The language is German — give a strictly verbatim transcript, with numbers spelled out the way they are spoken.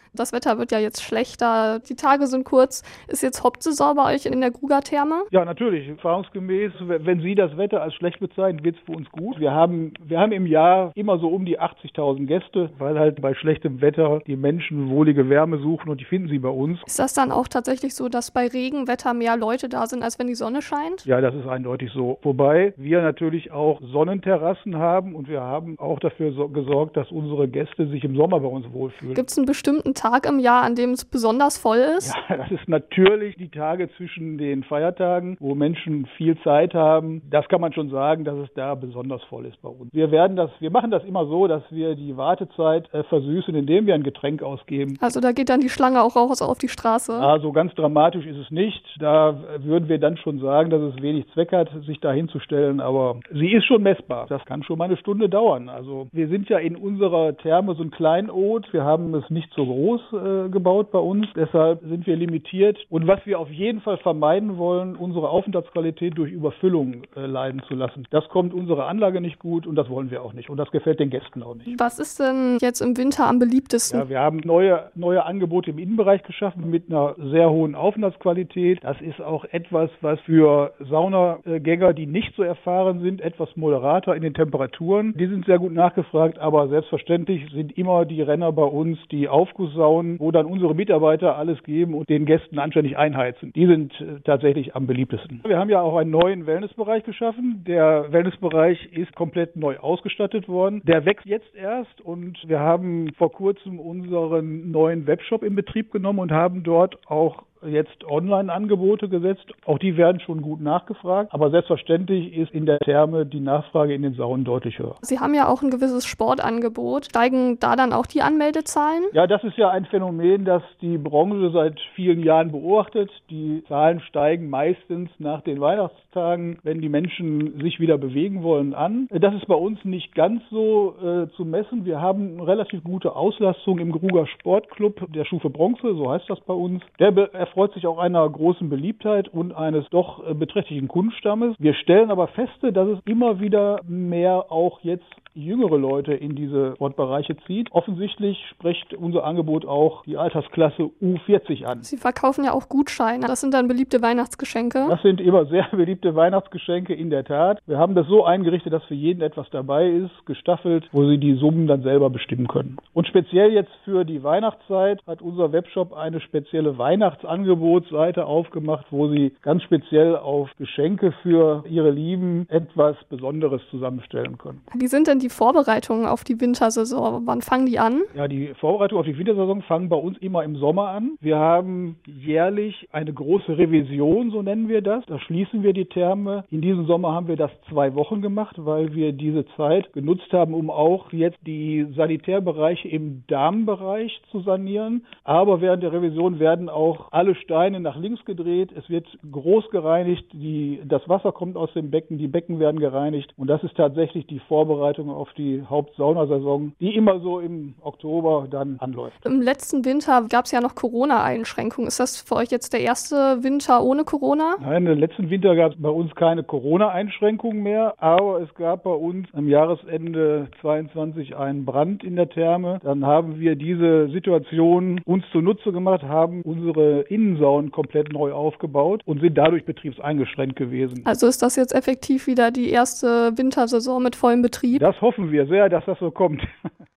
Das Wetter wird ja jetzt schlechter, die Tage sind kurz. Ist jetzt Hauptsaison bei euch in der Grugatherme? Ja, natürlich. Erfahrungsgemäß, wenn Sie das Wetter als schlecht bezeichnen, wird es für uns gut. Wir haben, wir haben im Jahr immer so um die achtzigtausend Gäste, weil halt bei schlechtem Wetter die Menschen wohlige Wärme suchen und die finden sie bei uns. Ist das dann auch tatsächlich so, dass bei Regenwetter mehr Leute da sind, als wenn die Sonne scheint? Ja, das ist eindeutig so. Wobei wir natürlich auch Sonnenterrassen haben und wir haben auch dafür so gesorgt, dass unsere Gäste sich im Sommer bei uns wohlfühlen. Gibt es einen bestimmten Tag im Jahr, an dem es besonders voll ist? Ja, das ist natürlich die Tage zwischen den Feiertagen, wo Menschen viel Zeit haben. Das kann man schon sagen, dass es da besonders voll ist bei uns. Wir werden das, wir machen das immer so, dass wir die Wartezeit äh, versüßen, indem wir ein Getränk ausgeben. Also da geht dann die Schlange auch raus auf die Straße? Ja, so ganz dramatisch ist es nicht. Da würden wir dann schon sagen, dass es wenig Zweck hat, sich da hinzustellen. Aber sie ist schon messbar. Das kann schon mal eine Stunde dauern. Also wir sind ja in unserer Therme so ein Kleinod. Wir haben es nicht so groß äh, gebaut bei uns. Deshalb sind wir limitiert. Und was wir auf jeden Fall vermeiden wollen, unsere Aufenthaltsqualität durch Überfüllung äh, leiden zu lassen. Das kommt unserer Anlage nicht gut und das wollen wir auch nicht. Und das gefällt den Gästen auch nicht. Was ist denn jetzt im Winter am beliebtesten? Ja, wir haben neue, neue Angebote im Innenbereich geschaffen mit einer sehr hohen Aufenthaltsqualität. Das ist auch etwas, was für Saunagänger, die nicht so erfahren sind, etwas moderater in den Temperaturen. Die sind sehr gut nachgefragt, aber selbstverständlich sind immer die Renner bei uns die Aufgusssaunen, wo dann unsere Mitarbeiter alles geben und den Gästen anständig einheizen. Die sind äh, tatsächlich am beliebtesten. Wir haben ja auch einen neuen Wellnessbereich geschaffen. Der Wellnessbereich ist komplett neu ausgestattet worden. Der wächst jetzt erst und wir haben vor kurzem unseren neuen Webshop in Betrieb genommen und haben dort auch jetzt Online-Angebote gesetzt. Auch die werden schon gut nachgefragt. Aber selbstverständlich ist in der Therme die Nachfrage in den Saunen deutlich höher. Sie haben ja auch ein gewisses Sportangebot. Steigen da dann auch die Anmeldezahlen? Ja, das ist ja ein Phänomen, das die Branche seit vielen Jahren beobachtet. Die Zahlen steigen meistens nach den Weihnachtstagen, wenn die Menschen sich wieder bewegen wollen, an. Das ist bei uns nicht ganz so äh, zu messen. Wir haben eine relativ gute Auslastung im Gruger Sportclub der Stufe Bronze, so heißt das bei uns. Der be- erfreut sich auch einer großen Beliebtheit und eines doch äh, beträchtlichen Kundenstammes. Wir stellen aber fest, dass es immer wieder mehr auch jetzt jüngere Leute in diese Sportbereiche zieht. Offensichtlich spricht unser Angebot auch die Altersklasse U vierzig an. Sie verkaufen ja auch Gutscheine. Das sind dann beliebte Weihnachtsgeschenke? Das sind immer sehr beliebte Weihnachtsgeschenke, in der Tat. Wir haben das so eingerichtet, dass für jeden etwas dabei ist, gestaffelt, wo Sie die Summen dann selber bestimmen können. Und speziell jetzt für die Weihnachtszeit hat unser Webshop eine spezielle Weihnachtsangebotsseite aufgemacht, wo Sie ganz speziell auf Geschenke für Ihre Lieben etwas Besonderes zusammenstellen können. Wie sind denn die Vorbereitungen auf die Wintersaison? Wann fangen die an? Ja, die Vorbereitungen auf die Wintersaison fangen bei uns immer im Sommer an. Wir haben jährlich eine große Revision, so nennen wir das. Da schließen wir die Therme. In diesem Sommer haben wir das zwei Wochen gemacht, weil wir diese Zeit genutzt haben, um auch jetzt die Sanitärbereiche im Darmbereich zu sanieren. Aber während der Revision werden auch alle Steine nach links gedreht. Es wird groß gereinigt. Die, das Wasser kommt aus dem Becken. Die Becken werden gereinigt. Und das ist tatsächlich die Vorbereitung auf die Hauptsaunasaison, die immer so im Oktober dann anläuft. Im letzten Winter gab es ja noch Corona-Einschränkungen. Ist das für euch jetzt der erste Winter ohne Corona? Nein, im letzten Winter gab es bei uns keine Corona-Einschränkungen mehr, aber es gab bei uns am Jahresende zweiundzwanzig einen Brand in der Therme. Dann haben wir diese Situation uns zunutze gemacht, haben unsere Innensaunen komplett neu aufgebaut und sind dadurch betriebseingeschränkt gewesen. Also ist das jetzt effektiv wieder die erste Wintersaison mit vollem Betrieb? Das hoffen wir sehr, dass das so kommt.